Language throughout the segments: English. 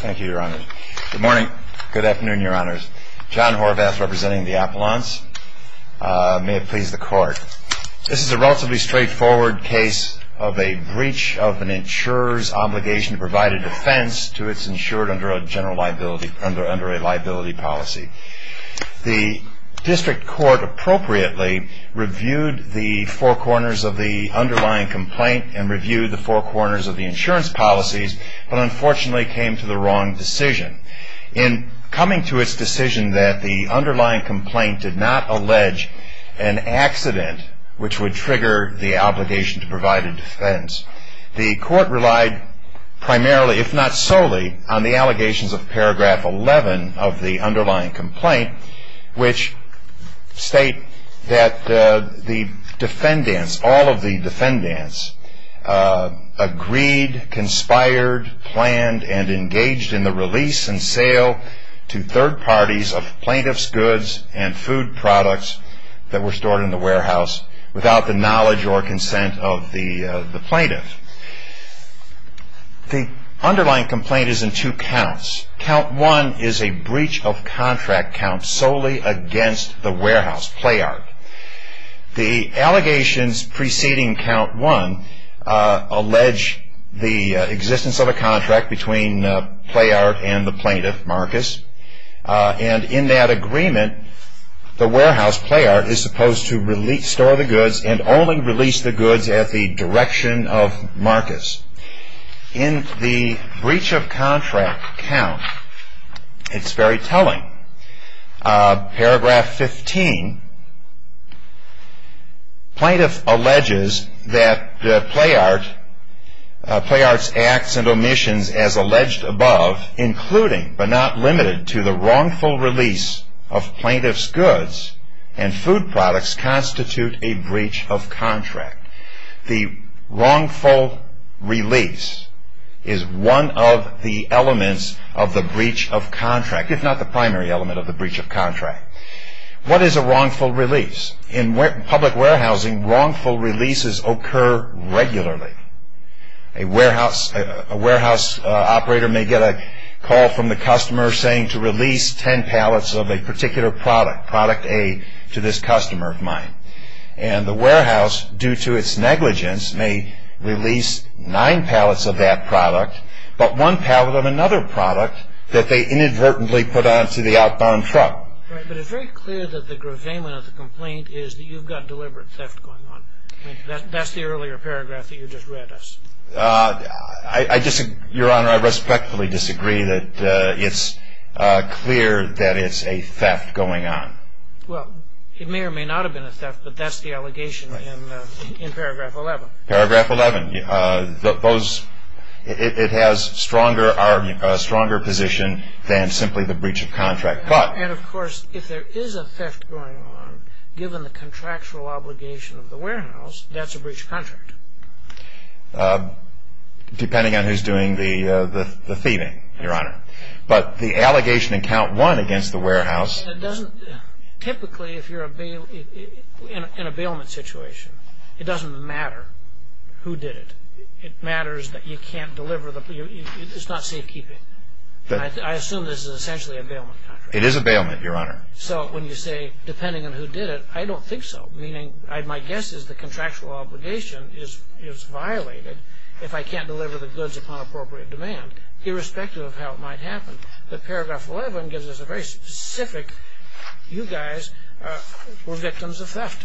Thank you, Your Honor. Good morning. Good afternoon, Your Honors. John Horvath, representing the appellants. May it please the Court. This is a relatively straightforward case of a breach of an insurer's obligation to provide a defense to its insured under a general liability, under a liability policy. The district court appropriately reviewed the four corners of the underlying complaint and reviewed the four corners of the insurance policies, but unfortunately came to the wrong decision. In coming to its decision that the underlying complaint did not allege an accident which would trigger the obligation to provide a defense, the court relied primarily, if not solely, on the allegations of paragraph 11 of the underlying complaint, which state that the defendants, all of the defendants, agreed, conspired, planned, and engaged in the release and sale to third parties of plaintiff's goods and food products that were stored in the warehouse without the knowledge or consent of the plaintiff. The underlying complaint is in two counts. Count one is a breach of contract count solely against the warehouse, Playart. The allegations preceding count one allege the existence of a contract between Playart and the plaintiff, Marcus, and in that agreement, the warehouse, Playart, is supposed to store the goods and only release the goods at the direction of Marcus. In the breach of contract count, it's very telling. Paragraph 15, plaintiff alleges that Playart's acts and omissions as alleged above, including but not limited to the wrongful release of plaintiff's goods and food products, constitute a breach of contract. The wrongful release is one of the elements of the breach of contract, if not the primary element of the breach of contract. What is a wrongful release? In public warehousing, wrongful releases occur regularly. A warehouse operator may get a call from the customer saying to release 10 pallets of a particular product A, to this customer of mine. And the warehouse, due to its negligence, may release 9 pallets of that product, but 1 pallet of another product that they inadvertently put onto the outbound truck. Right, but it's very clear that the gravamen of the complaint is that you've got deliberate theft going on. I mean, that's the earlier paragraph that you just read us. Your Honor, I respectfully disagree that it's clear that it's a theft going on. Well, it may or may not have been a theft, but that's the allegation in paragraph 11. Paragraph 11. It has stronger position than simply the breach of contract. And of course, if there is a theft going on, given the contractual obligation of the warehouse, that's a breach of contract. Depending on who's doing the thieving, Your Honor. But the allegation in count one against the warehouse. It doesn't. Typically, if you're in a bailment situation, it doesn't matter who did it. It matters that you can't deliver it's not safekeeping. I assume this is essentially a bailment contract. It is a bailment, Your Honor. So when you say depending on who did it, I don't think so. Meaning, my guess is the contractual obligation is violated if I can't deliver the goods upon appropriate demand, irrespective of how it might happen. But paragraph 11 gives us a very specific, you guys were victims of theft.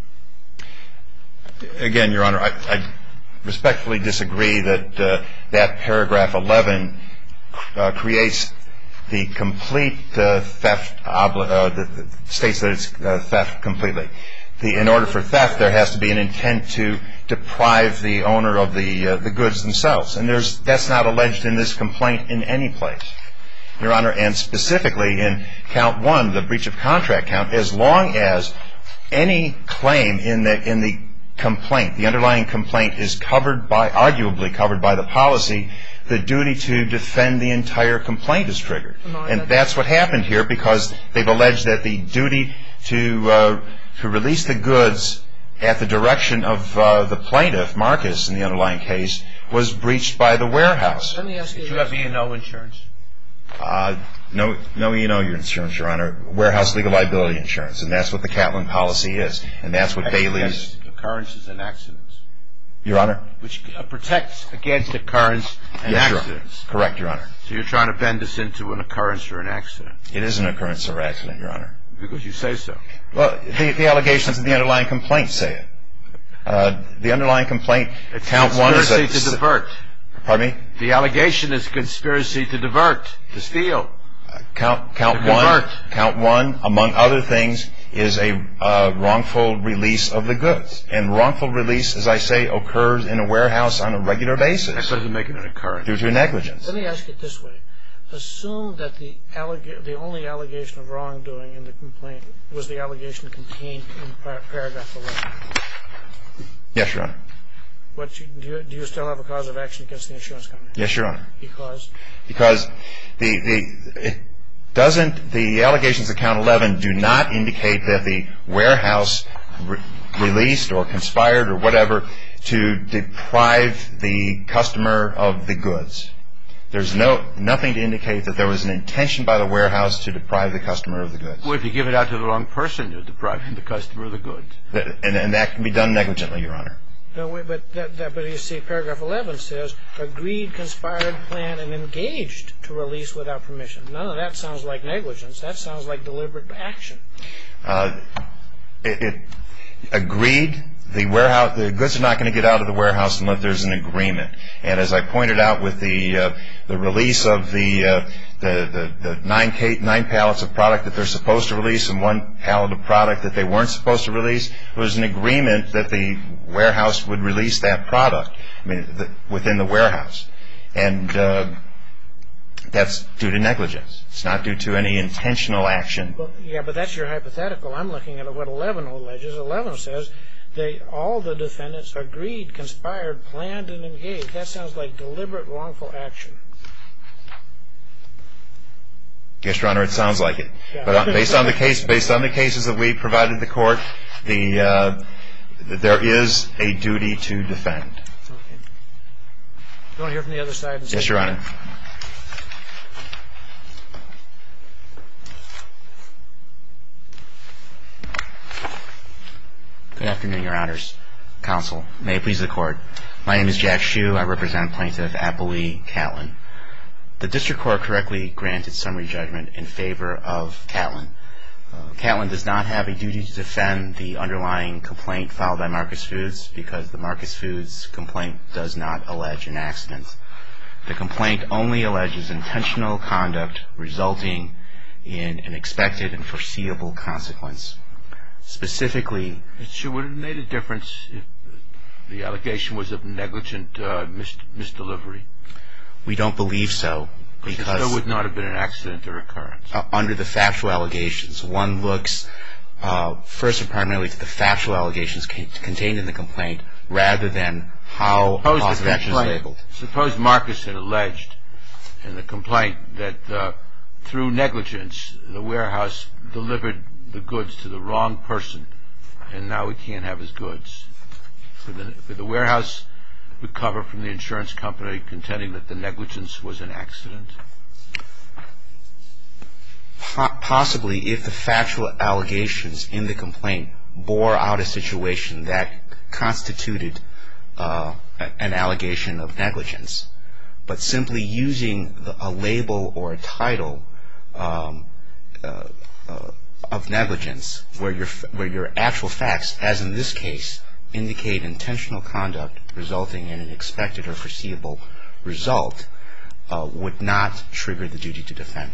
Again, Your Honor, I respectfully disagree that that paragraph 11 creates the complete theft, states that it's theft completely. In order for theft, there has to be an intent to deprive the owner of the goods themselves. And that's not alleged in this complaint in any place, Your Honor. And specifically in count one, the breach of contract count, as long as any claim in the complaint, the underlying complaint, is arguably covered by the policy, the duty to defend the entire complaint is triggered. And that's what happened here, because they've alleged that the duty to release the goods at the direction of the plaintiff, Marcus, in the underlying case, was breached by the warehouse. Let me ask you, did you have E&O insurance? No, your insurance, Your Honor. Warehouse legal liability insurance, and that's what the Catlin policy is, and that's what Bailey's occurrences and accidents. Your Honor? Which protects against occurrence and accidents. Correct, Your Honor. So you're trying to bend this into an occurrence or an accident? It is an occurrence or accident, Your Honor. Because you say so. Well, the allegations in the underlying complaint say it. The underlying complaint, count one is conspiracy to divert. Pardon me? The allegation is conspiracy to divert, to steal. Count one, among other things, is a wrongful release of the goods. And wrongful release, as I say, occurs in a warehouse on a regular basis. That doesn't make it an occurrence. Due to negligence. Let me ask it this way. Assume that the only allegation of wrongdoing in the complaint was the allegation contained in paragraph 11. Yes, Your Honor. Do you still have a cause of action against the insurance company? Yes, Your Honor. Because? Because the allegations of count 11 do not indicate that the warehouse released or conspired or whatever to deprive the customer of the goods. There's nothing to indicate that there was an intention by the warehouse to deprive the customer of the goods. Well, if you give it out to the wrong person, you're depriving the customer of the goods. And that can be done negligently, Your Honor. No, but you see, paragraph 11 says, agreed, conspired, planned, and engaged to release without permission. None of that sounds like negligence. That sounds like deliberate action. It agreed. The goods are not going to get out of the warehouse unless there's an agreement. And as I pointed out with the release of the 9 pallets of product that they're supposed to release and 1 pallet of product that they weren't supposed to release, it was an agreement that the warehouse would release that product within the warehouse. And that's due to negligence. It's not due to any intentional action. Well, yeah, but that's your hypothetical. I'm looking at what 11 alleges. 11 says all the defendants agreed, conspired, planned, and engaged. That sounds like deliberate wrongful action. Yes, Your Honor, it sounds like it. Yeah. But based on the cases that we provided the court, there is a duty to defend. Okay. You want to hear from the other side? Yes, Your Honor. Good afternoon, Your Honors. Counsel, may it please the Court. My name is Jack Hsu. I represent Plaintiff Appley Catlin. The District Court correctly granted summary judgment in favor of Catlin. Catlin does not have a duty to defend the underlying complaint filed by Marcus Foods because the Marcus Foods complaint does not allege an accident. The complaint only alleges intentional conduct resulting in an expected and foreseeable consequence. Specifically, it would have made a difference if the allegation was of negligent misdelivery. We don't believe so. Because there would not have been an accident or occurrence. Under the factual allegations, one looks first and primarily to the factual allegations contained in the complaint rather than how a cause of action is labeled. Suppose Marcus had alleged in the complaint that through negligence the warehouse delivered the goods to the wrong person and now he can't have his goods. Could the warehouse recover from the insurance company contending that the negligence was an accident? Possibly, if the factual allegations in the complaint bore out a situation that constituted an allegation of negligence. But simply using a label or a title of negligence where your actual facts, as in this case, indicate intentional conduct resulting in an expected or foreseeable result would not trigger the duty to defend.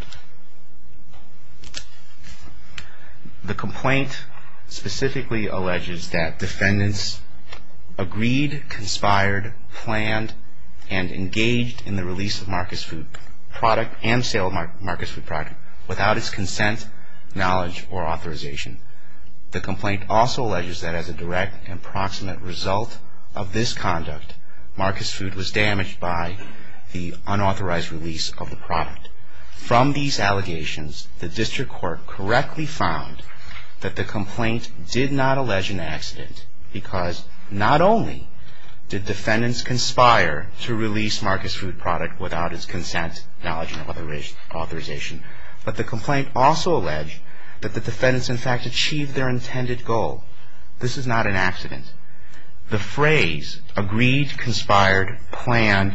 The complaint specifically alleges that defendants agreed, conspired, planned, and engaged in the release of Marcus Food product and sale of Marcus Food product without its consent, knowledge, or authorization. The complaint also alleges that as a direct and proximate result of this conduct, Marcus Food was damaged by the unauthorized release of the product. From these allegations, the district court correctly found that the complaint did not allege an accident because not only did defendants conspire to release Marcus Food product without its consent, knowledge, and authorization. But the complaint also alleged that the defendants in fact achieved their intended goal. This is not an accident. The phrase agreed, conspired, planned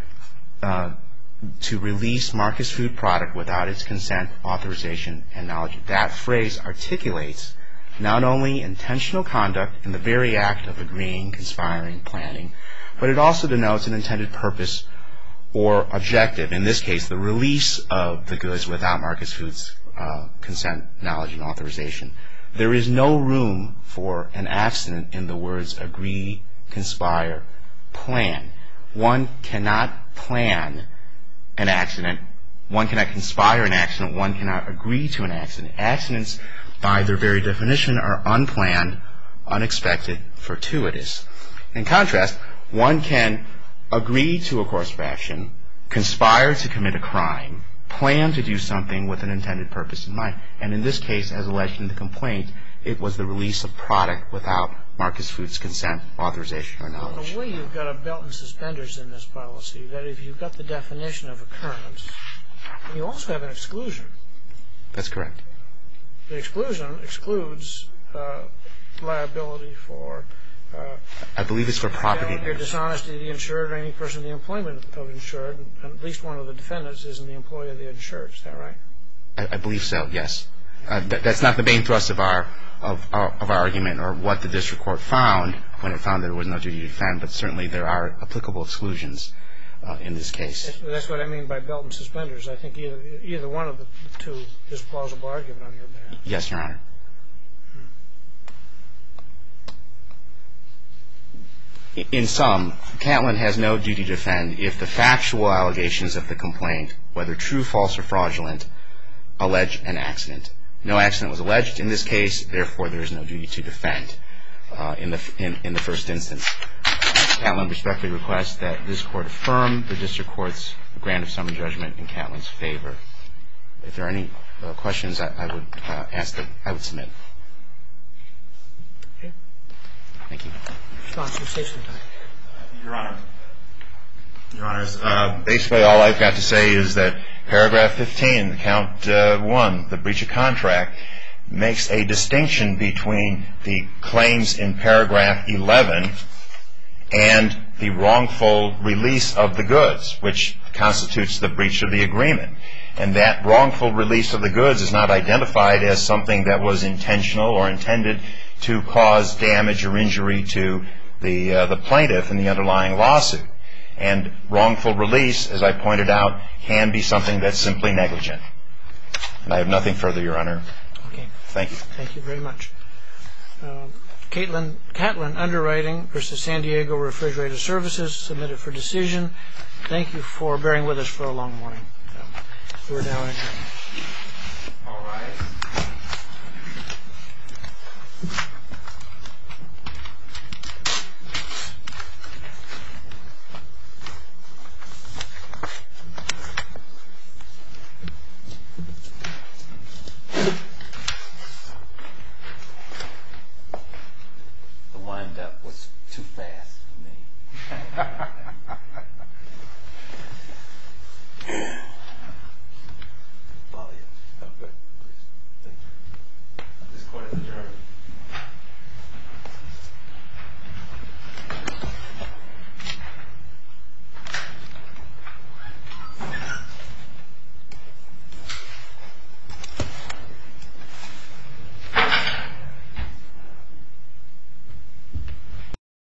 to release Marcus Food product without its consent, authorization, and knowledge. That phrase articulates not only intentional conduct in the very act of agreeing, conspiring, planning, but it also denotes an intended purpose or objective. In this case, the release of the goods without Marcus Food's consent, knowledge, and authorization. There is no room for an accident in the words agree, conspire, plan. One cannot plan an accident. One cannot conspire an accident. One cannot agree to an accident. Accidents, by their very definition, are unplanned, unexpected, fortuitous. In contrast, one can agree to a course of action, conspire to commit a crime, plan to do something with an intended purpose in mind. And in this case, as alleged in the complaint, it was the release of product without Marcus Food's consent, authorization, or knowledge. In a way, you've got a belt and suspenders in this policy, that if you've got the definition of occurrence, you also have an exclusion. That's correct. The exclusion excludes liability for I believe it's for property damage. Dishonesty of the insured or any person in the employment of insured, and at least one of the defendants is in the employee of the insured. Is that right? I believe so, yes. That's not the main thrust of our argument or what the district court found when it found there was no duty to defend, but certainly there are applicable exclusions in this case. That's what I mean by belt and suspenders. I think either one of the two is a plausible argument on your behalf. Yes, Your Honor. In sum, Catlin has no duty to defend if the factual allegations of the complaint, whether true, false, or fraudulent, allege an accident. No accident was alleged in this case, therefore there is no duty to defend in the first instance. Catlin respectfully requests that this court affirm the district court's grant of summary judgment in Catlin's favor. If there are any questions, I would ask that I would submit. Okay. Thank you. Your Honors, basically all I've got to say is that paragraph 15, count 1, the breach of contract, makes a distinction between the claims in paragraph 11 and the wrongful release of the goods, which constitutes the breach of the agreement. And that wrongful release of the goods is not identified as something that was intentional or intended to cause damage or injury to the plaintiff in the underlying lawsuit. And wrongful release, as I pointed out, can be something that's simply negligent. And I have nothing further, Your Honor. Okay. Thank you. Thank you very much. Catlin Underwriting versus San Diego Refrigerated Services, submitted for decision. Thank you for bearing with us for a long morning. We're now adjourned. All right.